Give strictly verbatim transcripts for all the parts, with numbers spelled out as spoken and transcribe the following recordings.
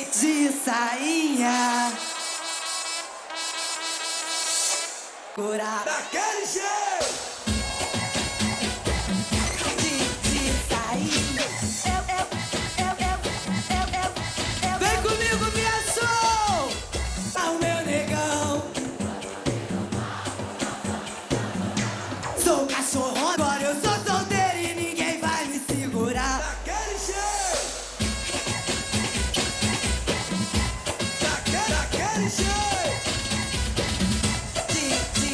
de sainha, curar daquele jeito. De, de sainha. Eu, eu, eu, eu, eu, eu, eu. Vem comigo, minha show! Ah, o meu negão. Sou cachorro, agora eu sou solteiro e ninguém vai me segurar. Daquele jeito. Daquele, daquele jeito. De, de.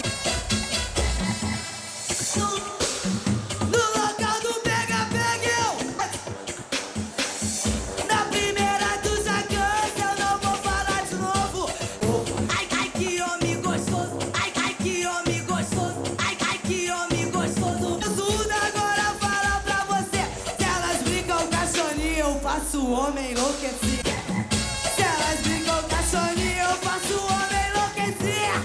No, no local do pega-pega eu. Na primeira do jacância eu não vou falar de novo. Oh, ai, ai, que homem gostoso. Ai, ai, que homem gostoso. Ai, ai, que homem gostoso. Tudo agora fala pra você. Se elas brincam caixoninho, eu faço o homem enlouquecer. Se elas brincam caixoninho, eu faço o homem enlouquecer.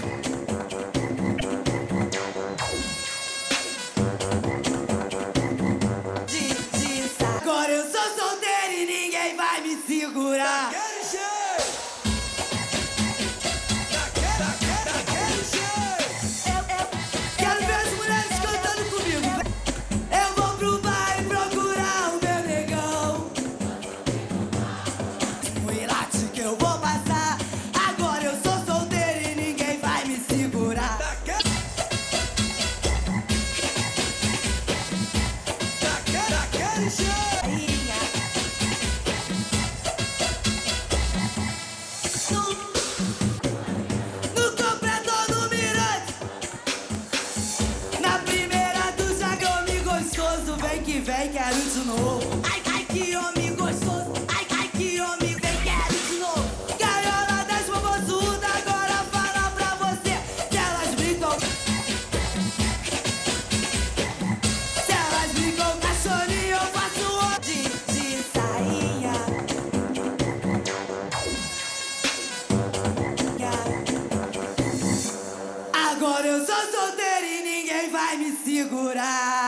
De, de sa- Agora eu sou solteiro e ninguém vai me segurar. Daquele jeito. Daquele, daquele, daquele jeito. Eu, eu quero ver as mulheres cantando comigo. Eu vou pro baile procurar o meu negão. O ilate que eu vou passar. Agora eu sou solteiro e ninguém vai me segurar. Daquele, daquele, daquele jeito. Rainha. No, no comprador no mirante. Na primeira do jaca, homem gostoso. Vem que vem, quero de novo. Ai, ai, que homem gostoso. Ai, ai, que homem vem, quero de novo. Gaiola das bobozudas, agora fala pra você. Se elas brincam. Se elas brincam caixoninho, eu faço o de, de sainha. Agora eu sou solteiro e ninguém vai me segurar.